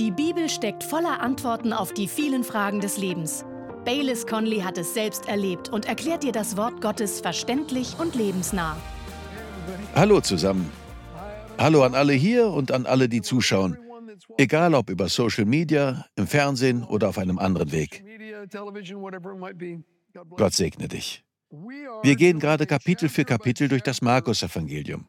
Die Bibel steckt voller Antworten auf die vielen Fragen des Lebens. Baylis Conley hat es selbst erlebt und erklärt dir das Wort Gottes verständlich und lebensnah. Hallo zusammen. Hallo an alle hier und an alle, die zuschauen. Egal ob über Social Media, im Fernsehen oder auf einem anderen Weg. Gott segne dich. Wir gehen gerade Kapitel für Kapitel durch das Markus-Evangelium.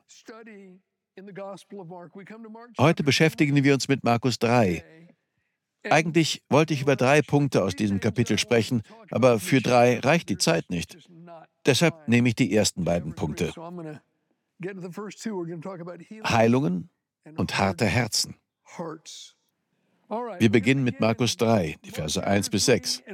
Heute beschäftigen wir uns mit Markus 3. Eigentlich wollte ich über 3 Punkte aus diesem Kapitel sprechen, aber für 3 reicht die Zeit nicht. Deshalb nehme ich die ersten beiden Punkte. Heilungen und harte Herzen. Wir beginnen mit Markus 3, die Verse 1 bis 6.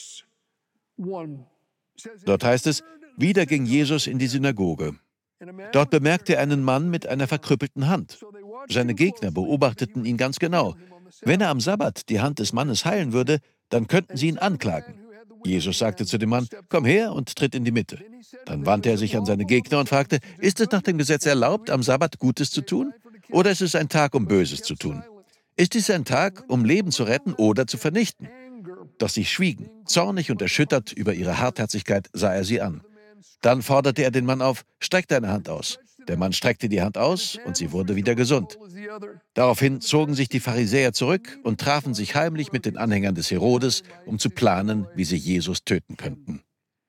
Dort heißt es, wieder ging Jesus in die Synagoge. Dort bemerkte er einen Mann mit einer verkrüppelten Hand. Seine Gegner beobachteten ihn ganz genau. Wenn er am Sabbat die Hand des Mannes heilen würde, dann könnten sie ihn anklagen. Jesus sagte zu dem Mann, komm her und tritt in die Mitte. Dann wandte er sich an seine Gegner und fragte, ist es nach dem Gesetz erlaubt, am Sabbat Gutes zu tun? Oder ist es ein Tag, um Böses zu tun? Ist dies ein Tag, um Leben zu retten oder zu vernichten? Doch sie schwiegen. Zornig und erschüttert über ihre Hartherzigkeit sah er sie an. Dann forderte er den Mann auf, streck deine Hand aus. Der Mann streckte die Hand aus und sie wurde wieder gesund. Daraufhin zogen sich die Pharisäer zurück und trafen sich heimlich mit den Anhängern des Herodes, um zu planen, wie sie Jesus töten könnten.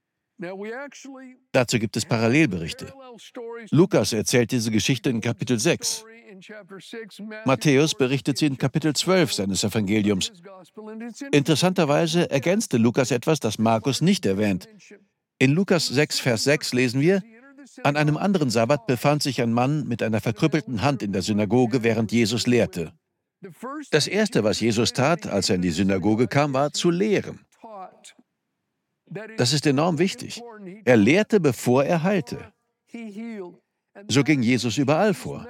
Dazu gibt es Parallelberichte. Lukas erzählt diese Geschichte in Kapitel 6. Matthäus berichtet sie in Kapitel 12 seines Evangeliums. Interessanterweise ergänzte Lukas etwas, das Markus nicht erwähnt. In Lukas 6, Vers 6 lesen wir, an einem anderen Sabbat befand sich ein Mann mit einer verkrüppelten Hand in der Synagoge, während Jesus lehrte. Das Erste, was Jesus tat, als er in die Synagoge kam, war zu lehren. Das ist enorm wichtig. Er lehrte, bevor er heilte. So ging Jesus überall vor.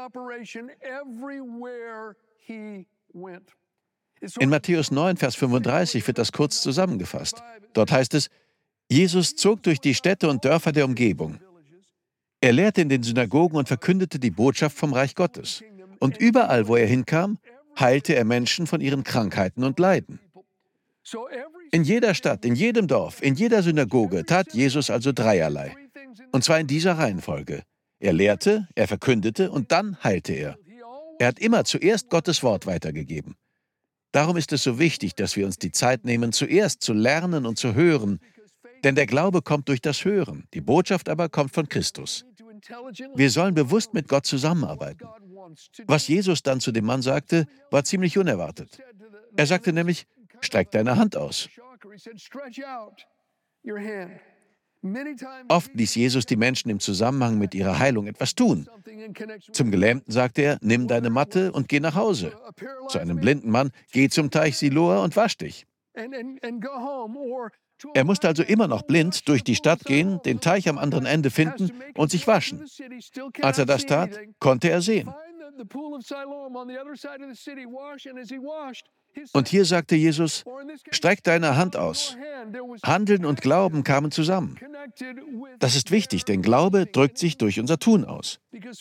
In Matthäus 9, Vers 35 wird das kurz zusammengefasst. Dort heißt es, Jesus zog durch die Städte und Dörfer der Umgebung. Er lehrte in den Synagogen und verkündete die Botschaft vom Reich Gottes. Und überall, wo er hinkam, heilte er Menschen von ihren Krankheiten und Leiden. In jeder Stadt, in jedem Dorf, in jeder Synagoge tat Jesus also dreierlei. Und zwar in dieser Reihenfolge. Er lehrte, er verkündete und dann heilte er. Er hat immer zuerst Gottes Wort weitergegeben. Darum ist es so wichtig, dass wir uns die Zeit nehmen, zuerst zu lernen und zu hören. Denn der Glaube kommt durch das Hören, die Botschaft aber kommt von Christus. Wir sollen bewusst mit Gott zusammenarbeiten. Was Jesus dann zu dem Mann sagte, war ziemlich unerwartet. Er sagte nämlich, streck deine Hand aus. Oft ließ Jesus die Menschen im Zusammenhang mit ihrer Heilung etwas tun. Zum Gelähmten sagte er, nimm deine Matte und geh nach Hause. Zu einem blinden Mann, geh zum Teich Siloa und wasch dich. Er musste also immer noch blind durch die Stadt gehen, den Teich am anderen Ende finden und sich waschen. Als er das tat, konnte er sehen. Und hier sagte Jesus, streck deine Hand aus. Handeln und Glauben kamen zusammen. Das ist wichtig, denn Glaube drückt sich durch unser Tun aus.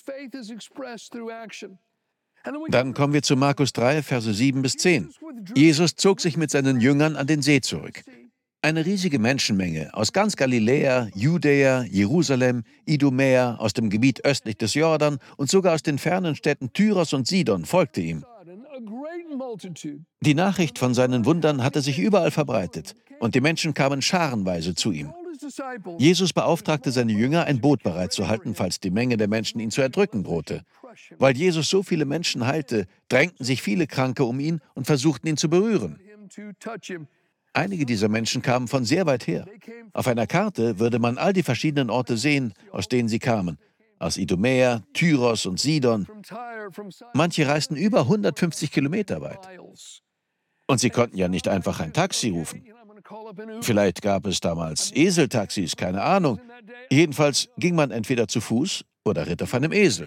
Dann kommen wir zu Markus 3, Verse 7 bis 10. Jesus zog sich mit seinen Jüngern an den See zurück. Eine riesige Menschenmenge aus ganz Galiläa, Judäa, Jerusalem, Idumäa, aus dem Gebiet östlich des Jordan und sogar aus den fernen Städten Tyros und Sidon folgte ihm. Die Nachricht von seinen Wundern hatte sich überall verbreitet und die Menschen kamen scharenweise zu ihm. Jesus beauftragte seine Jünger, ein Boot bereitzuhalten, falls die Menge der Menschen ihn zu erdrücken drohte. Weil Jesus so viele Menschen heilte, drängten sich viele Kranke um ihn und versuchten ihn zu berühren. Einige dieser Menschen kamen von sehr weit her. Auf einer Karte würde man all die verschiedenen Orte sehen, aus denen sie kamen. Aus Idumäa, Tyros und Sidon. Manche reisten über 150 Kilometer weit. Und sie konnten ja nicht einfach ein Taxi rufen. Vielleicht gab es damals Eseltaxis, keine Ahnung. Jedenfalls ging man entweder zu Fuß oder ritt auf einem Esel.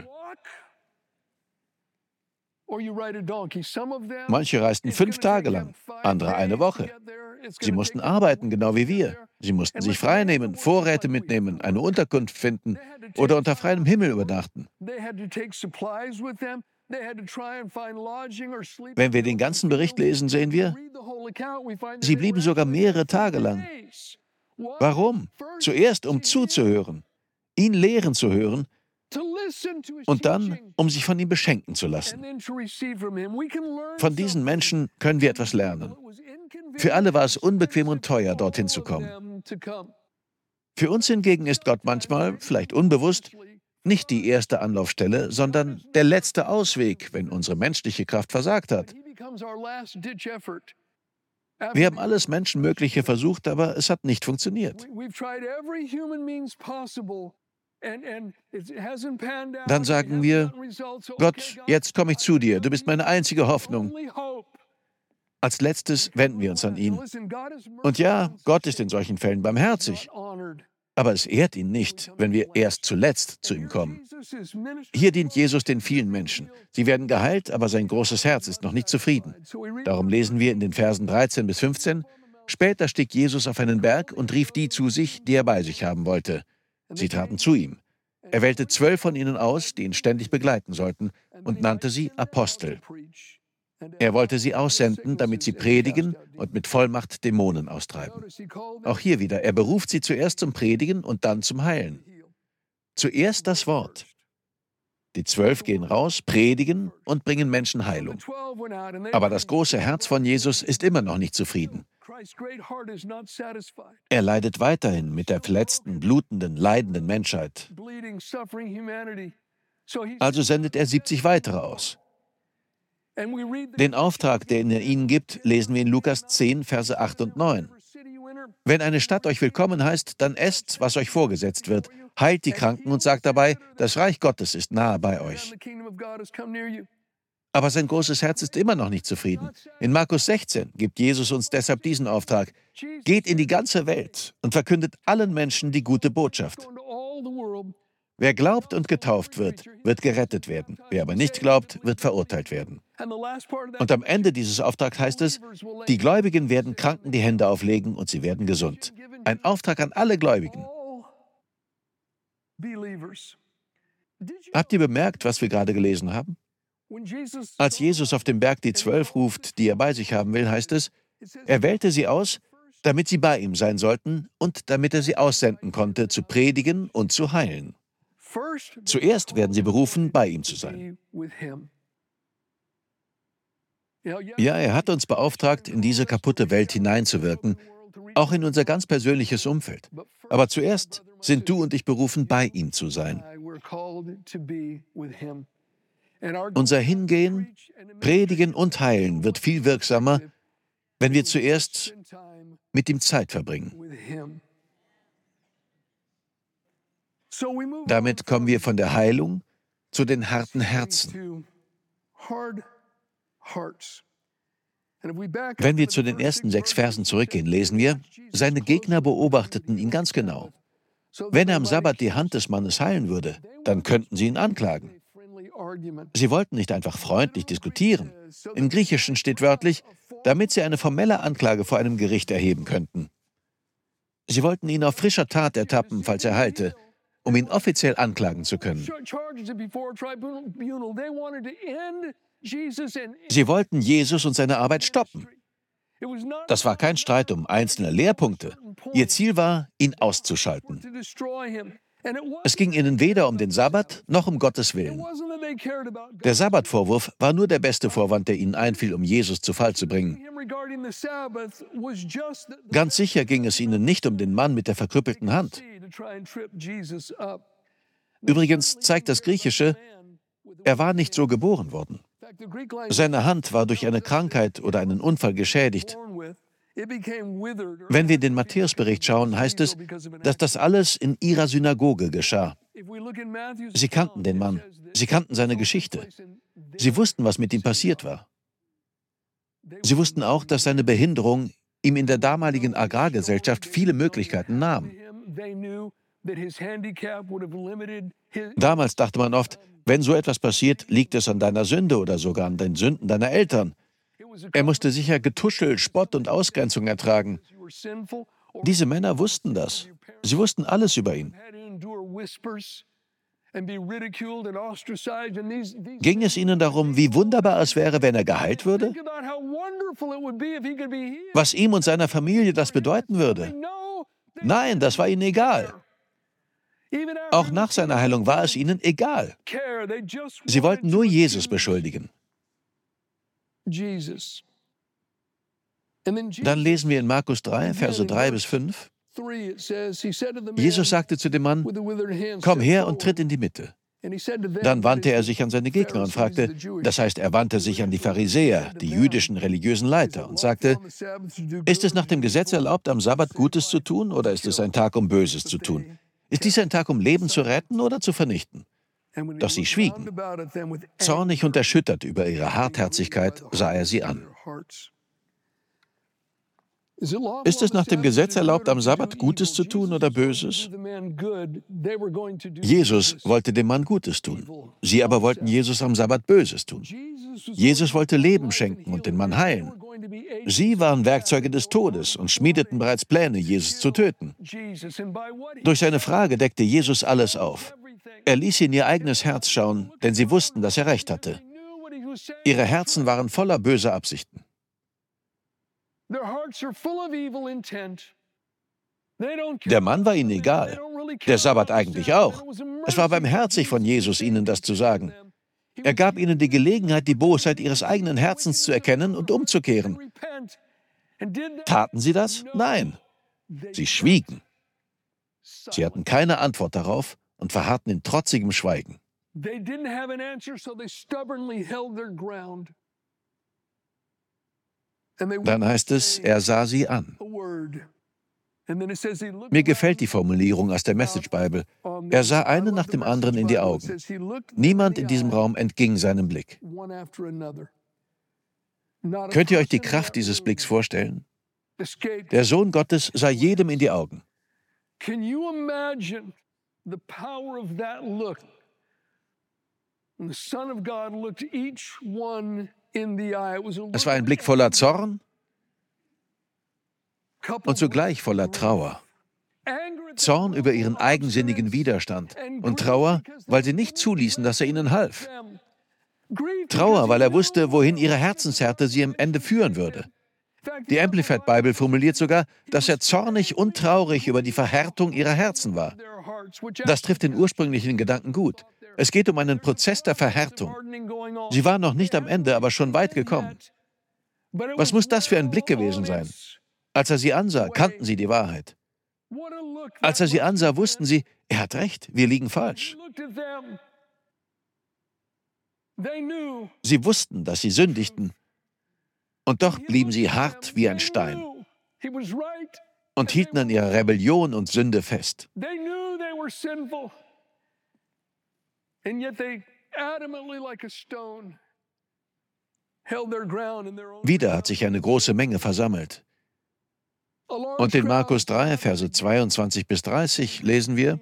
Manche reisten 5 Tage lang, andere eine Woche. Sie mussten arbeiten, genau wie wir. Sie mussten sich freinehmen, Vorräte mitnehmen, eine Unterkunft finden oder unter freiem Himmel übernachten. Wenn wir den ganzen Bericht lesen, sehen wir, sie blieben sogar mehrere Tage lang. Warum? Zuerst, um zuzuhören, ihn lehren zu hören und dann, um sich von ihm beschenken zu lassen. Von diesen Menschen können wir etwas lernen. Für alle war es unbequem und teuer, dorthin zu kommen. Für uns hingegen ist Gott manchmal, vielleicht unbewusst, nicht die erste Anlaufstelle, sondern der letzte Ausweg, wenn unsere menschliche Kraft versagt hat. Wir haben alles Menschenmögliche versucht, aber es hat nicht funktioniert. Dann sagen wir, Gott, jetzt komme ich zu dir, du bist meine einzige Hoffnung. Als letztes wenden wir uns an ihn. Und ja, Gott ist in solchen Fällen barmherzig. Aber es ehrt ihn nicht, wenn wir erst zuletzt zu ihm kommen. Hier dient Jesus den vielen Menschen. Sie werden geheilt, aber sein großes Herz ist noch nicht zufrieden. Darum lesen wir in den Versen 13 bis 15, später stieg Jesus auf einen Berg und rief die zu sich, die er bei sich haben wollte. Sie traten zu ihm. Er wählte 12 von ihnen aus, die ihn ständig begleiten sollten, und nannte sie Apostel. Er wollte sie aussenden, damit sie predigen und mit Vollmacht Dämonen austreiben. Auch hier wieder, er beruft sie zuerst zum Predigen und dann zum Heilen. Zuerst das Wort. Die 12 gehen raus, predigen und bringen Menschen Heilung. Aber das große Herz von Jesus ist immer noch nicht zufrieden. Er leidet weiterhin mit der verletzten, blutenden, leidenden Menschheit. Also sendet er 70 weitere aus. Den Auftrag, den er ihnen gibt, lesen wir in Lukas 10, Verse 8 und 9. Wenn eine Stadt euch willkommen heißt, dann esst, was euch vorgesetzt wird, heilt die Kranken und sagt dabei, das Reich Gottes ist nahe bei euch. Aber sein großes Herz ist immer noch nicht zufrieden. In Markus 16 gibt Jesus uns deshalb diesen Auftrag: Geht in die ganze Welt und verkündet allen Menschen die gute Botschaft. Wer glaubt und getauft wird, wird gerettet werden. Wer aber nicht glaubt, wird verurteilt werden. Und am Ende dieses Auftrags heißt es, die Gläubigen werden Kranken die Hände auflegen und sie werden gesund. Ein Auftrag an alle Gläubigen. Habt ihr bemerkt, was wir gerade gelesen haben? Als Jesus auf dem Berg die 12 ruft, die er bei sich haben will, heißt es, er wählte sie aus, damit sie bei ihm sein sollten und damit er sie aussenden konnte, zu predigen und zu heilen. Zuerst werden sie berufen, bei ihm zu sein. Ja, er hat uns beauftragt, in diese kaputte Welt hineinzuwirken, auch in unser ganz persönliches Umfeld. Aber zuerst sind du und ich berufen, bei ihm zu sein. Unser Hingehen, Predigen und Heilen wird viel wirksamer, wenn wir zuerst mit ihm Zeit verbringen. Damit kommen wir von der Heilung zu den harten Herzen. Wenn wir zu den ersten 6 Versen zurückgehen, lesen wir, seine Gegner beobachteten ihn ganz genau. Wenn er am Sabbat die Hand des Mannes heilen würde, dann könnten sie ihn anklagen. Sie wollten nicht einfach freundlich diskutieren. Im Griechischen steht wörtlich, damit sie eine formelle Anklage vor einem Gericht erheben könnten. Sie wollten ihn auf frischer Tat ertappen, falls er heilte, um ihn offiziell anklagen zu können. Sie wollten Jesus und seine Arbeit stoppen. Das war kein Streit um einzelne Lehrpunkte. Ihr Ziel war, ihn auszuschalten. Es ging ihnen weder um den Sabbat noch um Gottes Willen. Der Sabbatvorwurf war nur der beste Vorwand, der ihnen einfiel, um Jesus zu Fall zu bringen. Ganz sicher ging es ihnen nicht um den Mann mit der verkrüppelten Hand. Übrigens zeigt das Griechische, er war nicht so geboren worden. Seine Hand war durch eine Krankheit oder einen Unfall geschädigt. Wenn wir in den Matthäusbericht schauen, heißt es, dass das alles in ihrer Synagoge geschah. Sie kannten den Mann, sie kannten seine Geschichte. Sie wussten, was mit ihm passiert war. Sie wussten auch, dass seine Behinderung ihm in der damaligen Agrargesellschaft viele Möglichkeiten nahm. Damals dachte man oft, wenn so etwas passiert, liegt es an deiner Sünde oder sogar an den Sünden deiner Eltern. Er musste sicher Getuschel, Spott und Ausgrenzung ertragen. Diese Männer wussten das. Sie wussten alles über ihn. Ging es ihnen darum, wie wunderbar es wäre, wenn er geheilt würde? Was ihm und seiner Familie das bedeuten würde? Nein, das war ihnen egal. Auch nach seiner Heilung war es ihnen egal. Sie wollten nur Jesus beschuldigen. Dann lesen wir in Markus 3, Verse 3 bis 5. Jesus sagte zu dem Mann: Komm her und tritt in die Mitte. Dann wandte er sich an seine Gegner und fragte, das heißt, er wandte sich an die Pharisäer, die jüdischen religiösen Leiter, und sagte: Ist es nach dem Gesetz erlaubt, am Sabbat Gutes zu tun, oder ist es ein Tag, um Böses zu tun? Ist dies ein Tag, um Leben zu retten oder zu vernichten? Doch sie schwiegen. Zornig und erschüttert über ihre Hartherzigkeit sah er sie an. Ist es nach dem Gesetz erlaubt, am Sabbat Gutes zu tun oder Böses? Jesus wollte dem Mann Gutes tun. Sie aber wollten Jesus am Sabbat Böses tun. Jesus wollte Leben schenken und den Mann heilen. Sie waren Werkzeuge des Todes und schmiedeten bereits Pläne, Jesus zu töten. Durch seine Frage deckte Jesus alles auf. Er ließ sie in ihr eigenes Herz schauen, denn sie wussten, dass er recht hatte. Ihre Herzen waren voller böser Absichten. Der Mann war ihnen egal. Der Sabbat eigentlich auch. Es war barmherzig von Jesus, ihnen das zu sagen. Er gab ihnen die Gelegenheit, die Bosheit ihres eigenen Herzens zu erkennen und umzukehren. Taten sie das? Nein. Sie schwiegen. Sie hatten keine Antwort darauf und verharrten in trotzigem Schweigen. Dann heißt es, er sah sie an. Mir gefällt die Formulierung aus der Message Bible. Er sah einen nach dem anderen in die Augen. Niemand in diesem Raum entging seinem Blick. Könnt ihr euch die Kraft dieses Blicks vorstellen? Der Sohn Gottes sah jedem in die Augen. Es war ein Blick voller Zorn und zugleich voller Trauer. Zorn über ihren eigensinnigen Widerstand und Trauer, weil sie nicht zuließen, dass er ihnen half. Trauer, weil er wusste, wohin ihre Herzenshärte sie am Ende führen würde. Die Amplified Bible formuliert sogar, dass er zornig und traurig über die Verhärtung ihrer Herzen war. Das trifft den ursprünglichen Gedanken gut. Es geht um einen Prozess der Verhärtung. Sie waren noch nicht am Ende, aber schon weit gekommen. Was muss das für ein Blick gewesen sein? Als er sie ansah, kannten sie die Wahrheit. Als er sie ansah, wussten sie, er hat recht, wir liegen falsch. Sie wussten, dass sie sündigten, und doch blieben sie hart wie ein Stein und hielten an ihrer Rebellion und Sünde fest. Wieder hat sich eine große Menge versammelt. Und in Markus 3, Verse 22 bis 30 lesen wir: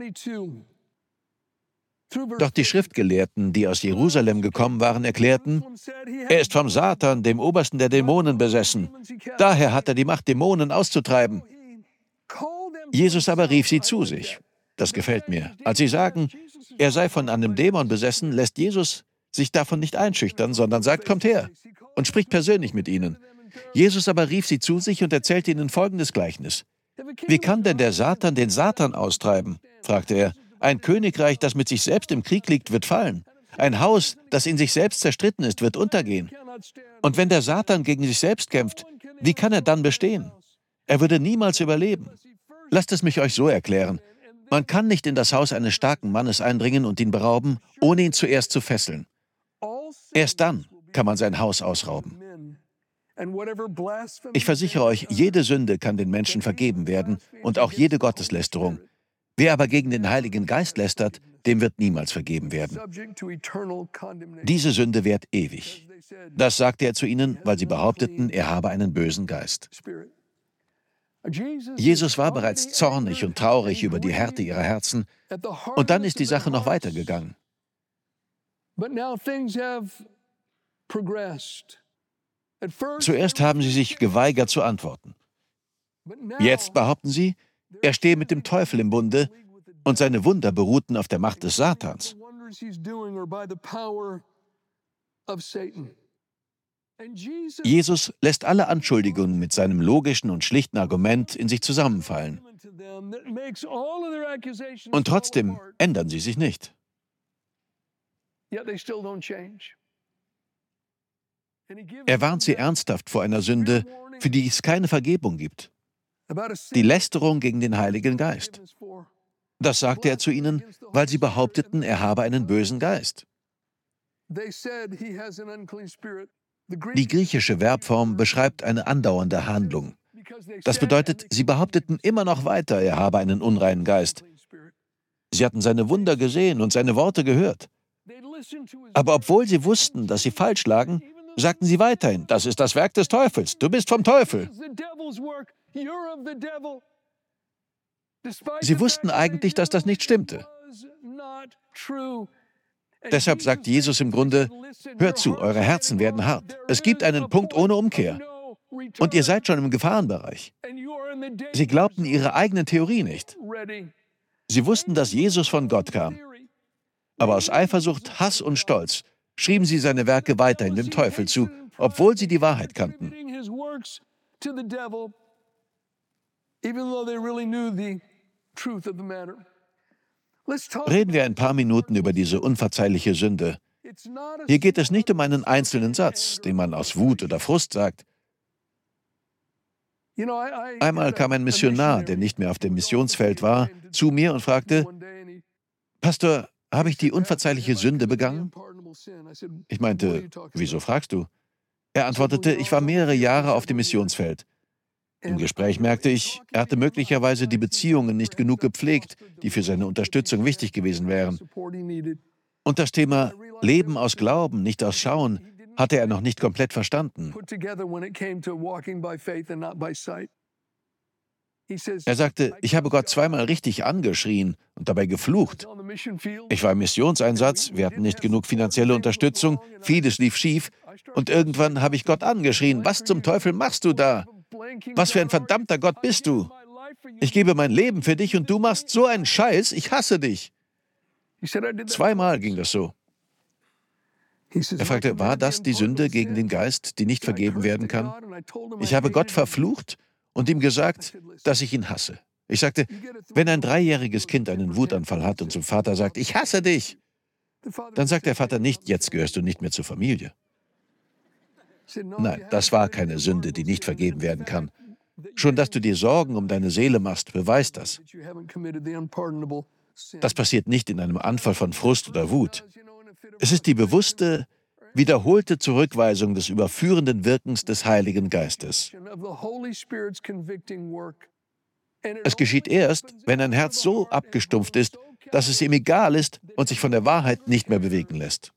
Doch die Schriftgelehrten, die aus Jerusalem gekommen waren, erklärten: Er ist vom Satan, dem Obersten der Dämonen, besessen. Daher hat er die Macht, Dämonen auszutreiben. Jesus aber rief sie zu sich. Das gefällt mir. Als sie sagen, er sei von einem Dämon besessen, lässt Jesus sich davon nicht einschüchtern, sondern sagt: Kommt her, und spricht persönlich mit ihnen. Jesus aber rief sie zu sich und erzählte ihnen folgendes Gleichnis. Wie kann denn der Satan den Satan austreiben? Fragte er. Ein Königreich, das mit sich selbst im Krieg liegt, wird fallen. Ein Haus, das in sich selbst zerstritten ist, wird untergehen. Und wenn der Satan gegen sich selbst kämpft, wie kann er dann bestehen? Er würde niemals überleben. Lasst es mich euch so erklären. Man kann nicht in das Haus eines starken Mannes eindringen und ihn berauben, ohne ihn zuerst zu fesseln. Erst dann kann man sein Haus ausrauben. Ich versichere euch, jede Sünde kann den Menschen vergeben werden und auch jede Gotteslästerung. Wer aber gegen den Heiligen Geist lästert, dem wird niemals vergeben werden. Diese Sünde währt ewig. Das sagte er zu ihnen, weil sie behaupteten, er habe einen bösen Geist. Jesus war bereits zornig und traurig über die Härte ihrer Herzen, und dann ist die Sache noch weitergegangen. Zuerst haben sie sich geweigert zu antworten. Jetzt behaupten sie, er stehe mit dem Teufel im Bunde, Und seine Wunder beruhten auf der Macht des Satans. Jesus lässt alle Anschuldigungen mit seinem logischen und schlichten Argument in sich zusammenfallen. Und trotzdem ändern sie sich nicht. Er warnt sie ernsthaft vor einer Sünde, für die es keine Vergebung gibt. Die Lästerung gegen den Heiligen Geist. Das sagte er zu ihnen, weil sie behaupteten, er habe einen bösen Geist. Die griechische Verbform beschreibt eine andauernde Handlung. Das bedeutet, sie behaupteten immer noch weiter, er habe einen unreinen Geist. Sie hatten seine Wunder gesehen und seine Worte gehört. Aber obwohl sie wussten, dass sie falsch lagen, sagten sie weiterhin, das ist das Werk des Teufels, du bist vom Teufel. Sie wussten eigentlich, dass das nicht stimmte. Deshalb sagt Jesus im Grunde, hört zu, eure Herzen werden hart. Es gibt einen Punkt ohne Umkehr. Und ihr seid schon im Gefahrenbereich. Sie glaubten ihre eigene Theorie nicht. Sie wussten, dass Jesus von Gott kam. Aber aus Eifersucht, Hass und Stolz schrieben sie seine Werke weiterhin dem Teufel zu, obwohl sie die Wahrheit kannten. Reden wir ein paar Minuten über diese unverzeihliche Sünde. Hier geht es nicht um einen einzelnen Satz, den man aus Wut oder Frust sagt. Einmal kam ein Missionar, der nicht mehr auf dem Missionsfeld war, zu mir und fragte, Pastor, habe ich die unverzeihliche Sünde begangen? Ich meinte, wieso fragst du? Er antwortete, ich war mehrere Jahre auf dem Missionsfeld. Im Gespräch merkte ich, er hatte möglicherweise die Beziehungen nicht genug gepflegt, die für seine Unterstützung wichtig gewesen wären. Und das Thema Leben aus Glauben, nicht aus Schauen, hatte er noch nicht komplett verstanden. Er sagte, ich habe Gott zweimal richtig angeschrien und dabei geflucht. Ich war im Missionseinsatz, wir hatten nicht genug finanzielle Unterstützung, vieles lief schief und irgendwann habe ich Gott angeschrien, was zum Teufel machst du da? Was für ein verdammter Gott bist du? Ich gebe mein Leben für dich und du machst so einen Scheiß, ich hasse dich. Zweimal ging das so. Er fragte, war das die Sünde gegen den Geist, die nicht vergeben werden kann? Ich habe Gott verflucht und ihm gesagt, dass ich ihn hasse. Ich sagte, wenn ein 3-jähriges Kind einen Wutanfall hat und zum Vater sagt, ich hasse dich, dann sagt der Vater nicht, jetzt gehörst du nicht mehr zur Familie. Nein, das war keine Sünde, die nicht vergeben werden kann. Schon, dass du dir Sorgen um deine Seele machst, beweist das. Das passiert nicht in einem Anfall von Frust oder Wut. Es ist die bewusste, wiederholte Zurückweisung des überführenden Wirkens des Heiligen Geistes. Es geschieht erst, wenn ein Herz so abgestumpft ist, dass es ihm egal ist und sich von der Wahrheit nicht mehr bewegen lässt.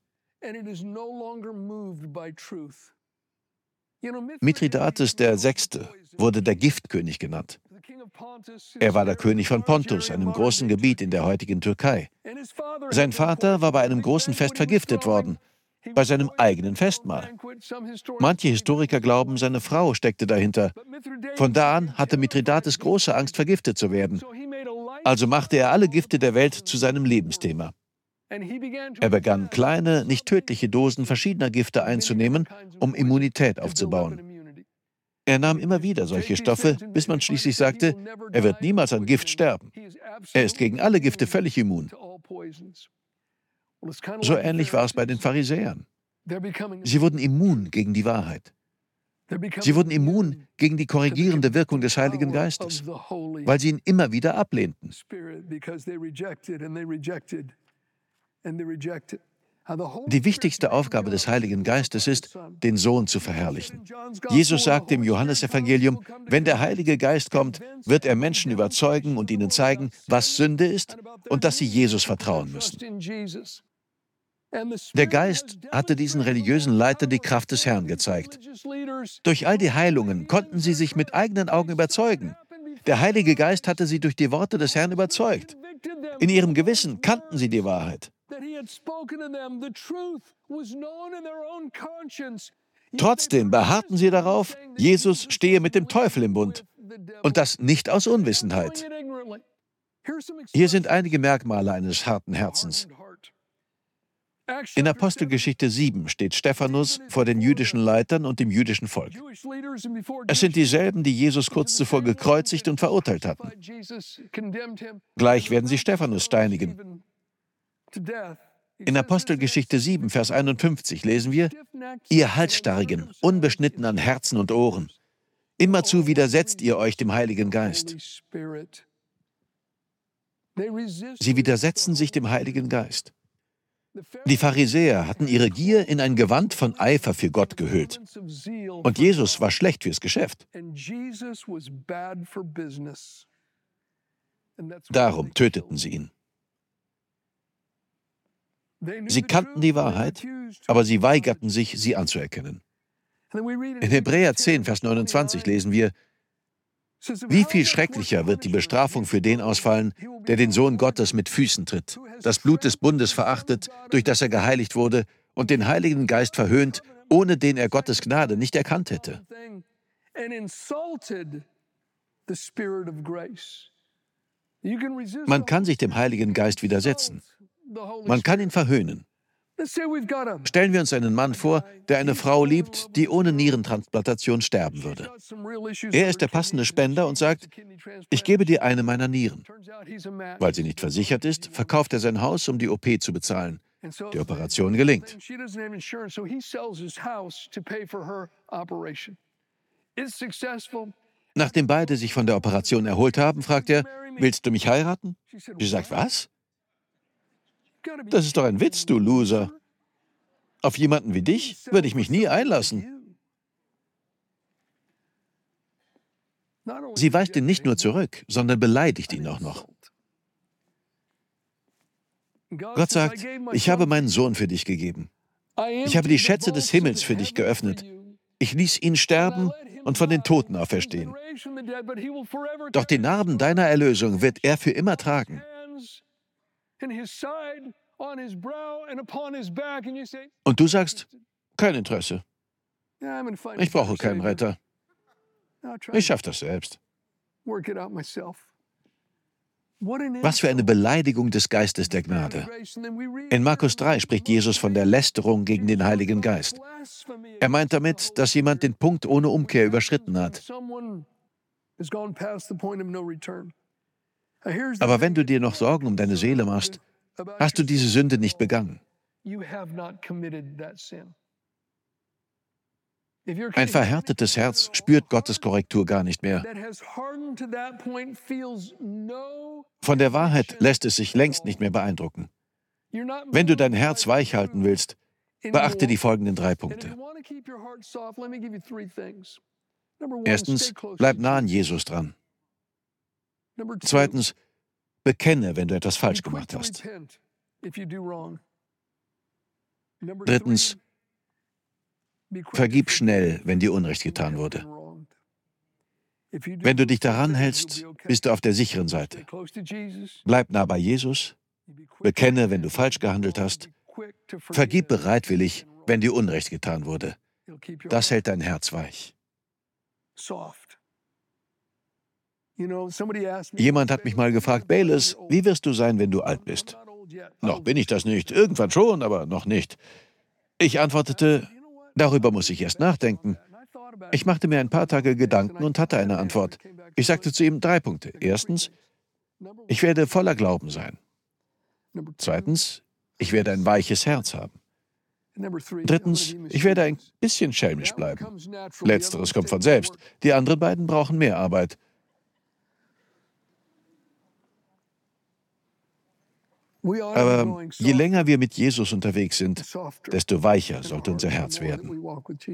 Mithridates VI. Wurde der Giftkönig genannt. Er war der König von Pontus, einem großen Gebiet in der heutigen Türkei. Sein Vater war bei einem großen Fest vergiftet worden, bei seinem eigenen Festmahl. Manche Historiker glauben, seine Frau steckte dahinter. Von da an hatte Mithridates große Angst, vergiftet zu werden. Also machte er alle Gifte der Welt zu seinem Lebensthema. Er begann, kleine, nicht tödliche Dosen verschiedener Gifte einzunehmen, um Immunität aufzubauen. Er nahm immer wieder solche Stoffe, bis man schließlich sagte, er wird niemals an Gift sterben. Er ist gegen alle Gifte völlig immun. So ähnlich war es bei den Pharisäern. Sie wurden immun gegen die Wahrheit. Sie wurden immun gegen die korrigierende Wirkung des Heiligen Geistes, weil sie ihn immer wieder ablehnten. Die wichtigste Aufgabe des Heiligen Geistes ist, den Sohn zu verherrlichen. Jesus sagte im Johannesevangelium, wenn der Heilige Geist kommt, wird er Menschen überzeugen und ihnen zeigen, was Sünde ist und dass sie Jesus vertrauen müssen. Der Geist hatte diesen religiösen Leitern die Kraft des Herrn gezeigt. Durch all die Heilungen konnten sie sich mit eigenen Augen überzeugen. Der Heilige Geist hatte sie durch die Worte des Herrn überzeugt. In ihrem Gewissen kannten sie die Wahrheit. Trotzdem beharrten sie darauf, Jesus stehe mit dem Teufel im Bund. Und das nicht aus Unwissenheit. Hier sind einige Merkmale eines harten Herzens. In Apostelgeschichte 7 steht Stephanus vor den jüdischen Leitern und dem jüdischen Volk. Es sind dieselben, die Jesus kurz zuvor gekreuzigt und verurteilt hatten. Gleich werden sie Stephanus steinigen. In Apostelgeschichte 7, Vers 51 lesen wir: Ihr Halsstarrigen, unbeschnitten an Herzen und Ohren, immerzu widersetzt ihr euch dem Heiligen Geist. Sie widersetzen sich dem Heiligen Geist. Die Pharisäer hatten ihre Gier in ein Gewand von Eifer für Gott gehüllt. Und Jesus war schlecht fürs Geschäft. Darum töteten sie ihn. Sie kannten die Wahrheit, aber sie weigerten sich, sie anzuerkennen. In Hebräer 10, Vers 29 lesen wir: Wie viel schrecklicher wird die Bestrafung für den ausfallen, der den Sohn Gottes mit Füßen tritt, das Blut des Bundes verachtet, durch das er geheiligt wurde, und den Heiligen Geist verhöhnt, ohne den er Gottes Gnade nicht erkannt hätte. Man kann sich dem Heiligen Geist widersetzen. Man kann ihn verhöhnen. Stellen wir uns einen Mann vor, der eine Frau liebt, die ohne Nierentransplantation sterben würde. Er ist der passende Spender und sagt: Ich gebe dir eine meiner Nieren. Weil sie nicht versichert ist, verkauft er sein Haus, um die OP zu bezahlen. Die Operation gelingt. Nachdem beide sich von der Operation erholt haben, fragt er: Willst du mich heiraten? Sie sagt: Was? Das ist doch ein Witz, du Loser. Auf jemanden wie dich würde ich mich nie einlassen. Sie weist ihn nicht nur zurück, sondern beleidigt ihn auch noch. Gott sagt: Ich habe meinen Sohn für dich gegeben. Ich habe die Schätze des Himmels für dich geöffnet. Ich ließ ihn sterben und von den Toten auferstehen. Doch die Narben deiner Erlösung wird er für immer tragen. Und du sagst: Kein Interesse. Ich brauche keinen Retter. Ich schaffe das selbst. Was für eine Beleidigung des Geistes der Gnade. In Markus 3 spricht Jesus von der Lästerung gegen den Heiligen Geist. Er meint damit, dass jemand den Punkt ohne Umkehr überschritten hat. Aber wenn du dir noch Sorgen um deine Seele machst, hast du diese Sünde nicht begangen. Ein verhärtetes Herz spürt Gottes Korrektur gar nicht mehr. Von der Wahrheit lässt es sich längst nicht mehr beeindrucken. Wenn du dein Herz weich halten willst, beachte die folgenden 3 Punkte. Erstens, bleib nah an Jesus dran. Zweitens, bekenne, wenn du etwas falsch gemacht hast. Drittens, vergib schnell, wenn dir Unrecht getan wurde. Wenn du dich daran hältst, bist du auf der sicheren Seite. Bleib nah bei Jesus, bekenne, wenn du falsch gehandelt hast, vergib bereitwillig, wenn dir Unrecht getan wurde. Das hält dein Herz weich. Jemand hat mich mal gefragt: Baylis, wie wirst du sein, wenn du alt bist? Noch bin ich das nicht, irgendwann schon, aber noch nicht. Ich antwortete: Darüber muss ich erst nachdenken. Ich machte mir ein paar Tage Gedanken und hatte eine Antwort. Ich sagte zu ihm 3 Punkte. Erstens, ich werde voller Glauben sein. Zweitens, ich werde ein weiches Herz haben. Drittens, ich werde ein bisschen schelmisch bleiben. Letzteres kommt von selbst. Die anderen beiden brauchen mehr Arbeit. Aber je länger wir mit Jesus unterwegs sind, desto weicher sollte unser Herz werden.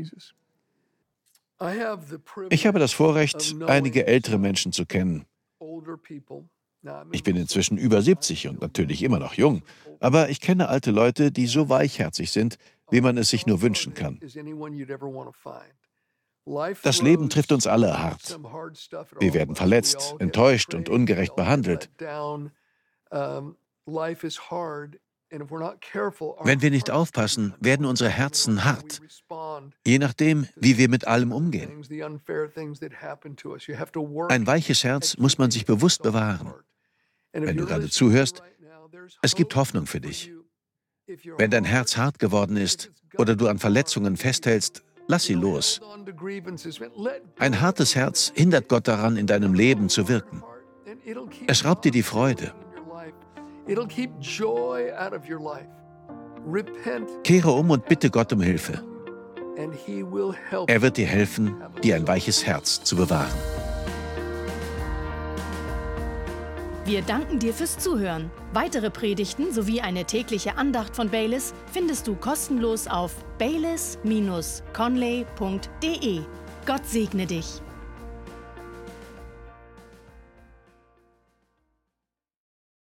Ich habe das Vorrecht, einige ältere Menschen zu kennen. Ich bin inzwischen über 70 und natürlich immer noch jung, aber ich kenne alte Leute, die so weichherzig sind, wie man es sich nur wünschen kann. Das Leben trifft uns alle hart. Wir werden verletzt, enttäuscht und ungerecht behandelt. Wenn wir nicht aufpassen, werden unsere Herzen hart, je nachdem, wie wir mit allem umgehen. Ein weiches Herz muss man sich bewusst bewahren. Wenn du gerade zuhörst, es gibt Hoffnung für dich. Wenn dein Herz hart geworden ist oder du an Verletzungen festhältst, lass sie los. Ein hartes Herz hindert Gott daran, in deinem Leben zu wirken. Es raubt dir die Freude. Kehre um und bitte Gott um Hilfe. Er wird dir helfen, dir ein weiches Herz zu bewahren. Wir danken dir fürs Zuhören. Weitere Predigten sowie eine tägliche Andacht von Baylis findest du kostenlos auf baylis-conley.de. Gott segne dich.